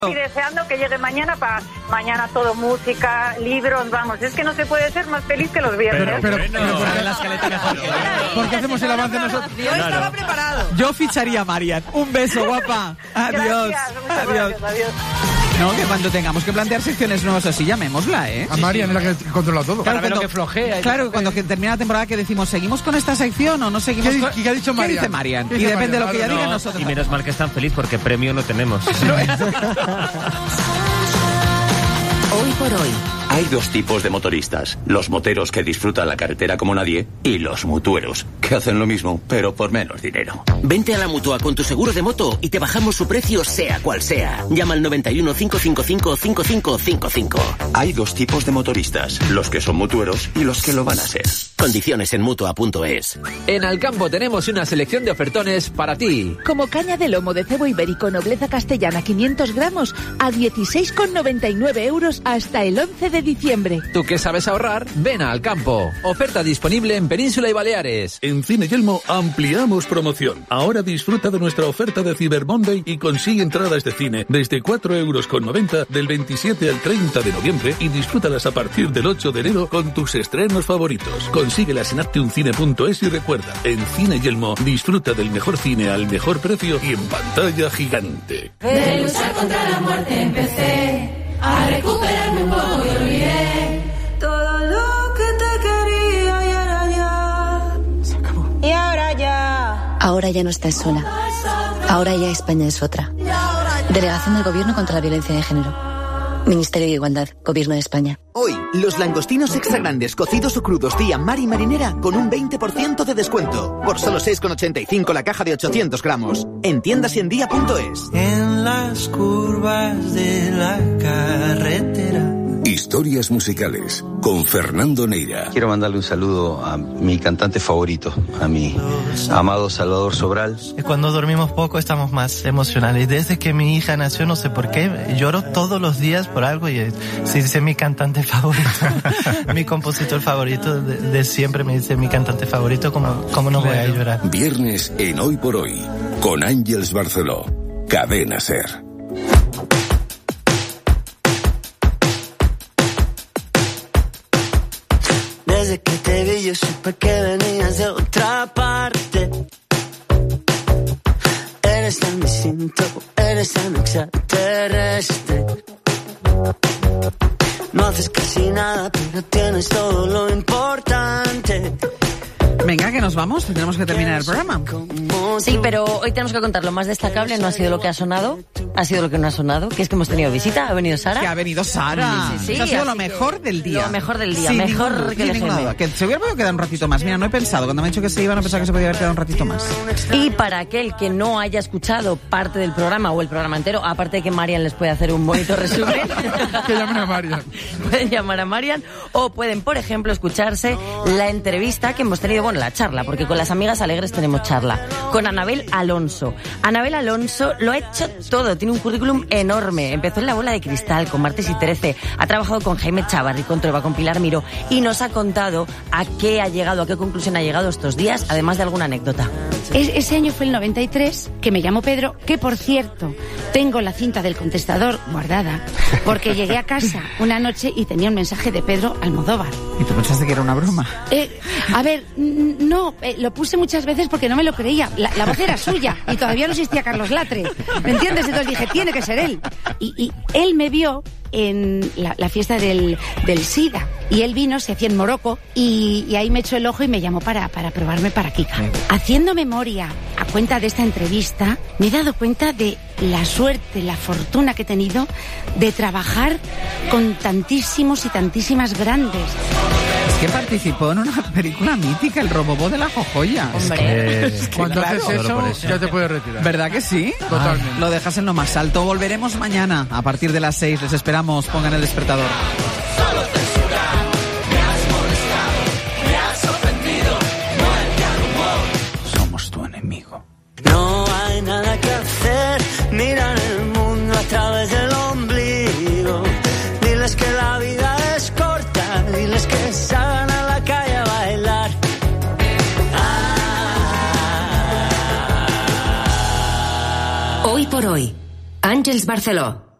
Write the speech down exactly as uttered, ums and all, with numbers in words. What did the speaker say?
Y deseando que llegue mañana, para mañana todo música, libros, vamos, es que no se puede ser más feliz que los viernes. Pero, pero, bueno, pero, pero la escaleta mejor. ¿por qué hacemos el avance nosotros? Yo estaba Claro. preparado. Yo ficharía a Marian. Un beso, guapa. Adiós. Gracias, muchas Adiós. gracias, adiós. No, que cuando tengamos que plantear secciones nuevas así, llamémosla, ¿eh? A Marian es la que controla todo. Para ver cuando- lo que flojea. y- Claro, cuando que termina la temporada que decimos, ¿seguimos con esta sección o no seguimos ¿Qué di- con...? qué ha dicho Marian? dice Marian? ¿Qué Y dice depende de lo Marian? que ella Claro, diga, No, nosotros... y menos mal que es tan feliz porque premio no tenemos. Hoy por hoy. Hay dos tipos de motoristas, los moteros que disfrutan la carretera como nadie y los mutueros, que hacen lo mismo, pero por menos dinero. Vente a la Mutua con tu seguro de moto y te bajamos su precio sea cual sea. Llama al noventa y uno, cinco cinco cinco, cinco cinco cinco cinco. Hay dos tipos de motoristas, los que son mutueros y los que lo van a ser. Condiciones en Mutua punto es. En Alcampo tenemos una selección de ofertones para ti. Como caña de lomo de cebo ibérico nobleza castellana quinientos gramos a dieciséis con noventa y nueve euros hasta el once de diciembre. ¿Tú que sabes ahorrar? Ven a Alcampo. Oferta disponible en Península y Baleares. En Cine Yelmo ampliamos promoción. Ahora disfruta de nuestra oferta de Cyber Monday y consigue entradas de cine desde cuatro euros con noventa del veintisiete al treinta de noviembre y disfrútalas a partir del ocho de enero con tus estrenos favoritos. Consíguelas en actioncine punto es y recuerda, en Cine Yelmo disfruta del mejor cine al mejor precio y en pantalla gigante. De luchar contra la muerte empecé a recuperarme un poco y olvidé todo lo que te quería y ahora ya se acabó. Y ahora ya. Ahora ya no estás sola. Ahora ya España es otra. Delegación del Gobierno contra la Violencia de Género. Ministerio de Igualdad, Gobierno de España. Hoy, los langostinos extra grandes cocidos o crudos día mar y marinera con un veinte por ciento de descuento. Por solo seis con ochenta y cinco la caja de ochocientos gramos. En tiendas y en día punto es. En las curvas de la carretera. Historias musicales con Fernando Neira. Quiero mandarle un saludo a mi cantante favorito, a mi amado Salvador Sobral. Cuando dormimos poco estamos más emocionales. Desde que mi hija nació, no sé por qué, lloro todos los días por algo y si dice mi cantante favorito, mi compositor favorito, de, de siempre me dice mi cantante favorito, ¿cómo, cómo no voy a llorar? Viernes en Hoy por Hoy, con Ángels Barceló, Cadena SER. Desde que te vi yo supe que venías de otra parte. Eres tan distinto, eres tan extraterrestre. No haces casi nada, pero tienes todo lo importante. Venga, que nos vamos, tenemos que terminar el programa. Sí, pero hoy tenemos que contar lo más destacable, no ha sido lo que ha sonado, ha sido lo que no ha sonado, que es que hemos tenido visita, ha venido Sara. Que ha venido Sara. Sí, sí, sí, Eso ha sido lo así mejor que del día. Lo mejor del día, Sin mejor ningún- que sin el ninguna G M. duda. Que se hubiera podido quedar un ratito más. Mira, no he pensado, cuando me han dicho que se iba, no he pensado que se podía haber quedado un ratito más. Y para aquel que no haya escuchado parte del programa o el programa entero, aparte de que Marian les puede hacer un bonito resumen, Que llamen a Marian. pueden llamar a Marian o pueden, por ejemplo, escucharse la entrevista que hemos tenido, bueno, la charla, porque con las amigas alegres tenemos charla, con Anabel Alonso. Anabel Alonso lo ha hecho todo, tiene un currículum enorme. Empezó en La Bola de Cristal, con Martes y Trece, ha trabajado con Jaime Chavarri, con Trova, con Pilar Miró, y nos ha contado a qué ha llegado, a qué conclusión ha llegado estos días, además de alguna anécdota. Es- ese año fue el noventa y tres, que me llamó Pedro, que por cierto, tengo la cinta del contestador guardada, porque llegué a casa una noche y tenía un mensaje de Pedro Almodóvar. ¿Y tú pensaste que era una broma? Eh, a ver, n- no, eh, lo puse muchas veces porque no me lo creía. La, la voz era suya y todavía no existía Carlos Latre. ¿Me entiendes? Entonces dije, tiene que ser él. Y, y él me vio en la, la fiesta del, del SIDA. Y él vino, se hacía en Morocco, y, y ahí me echó el ojo y me llamó para, para probarme para Kika. Haciendo memoria a cuenta de esta entrevista, me he dado cuenta de la suerte, la fortuna que he tenido de trabajar con tantísimos y tantísimas grandes. Es que participó en una película mítica, El Robobó de la Jojoya. Hombre. Es que, Cuando claro, haces eso, por eso. ya te puedes retirar. ¿Verdad que sí? Totalmente. Lo dejas en lo más alto. Volveremos mañana a partir de las seis. Les esperamos. Pongan el despertador. Somos tu enemigo. No hay nada que hacer, miran el mundo a través del ombligo. Diles que la vida es corta, diles que salgan a la calle a bailar. Hoy por hoy, Ángels Barceló.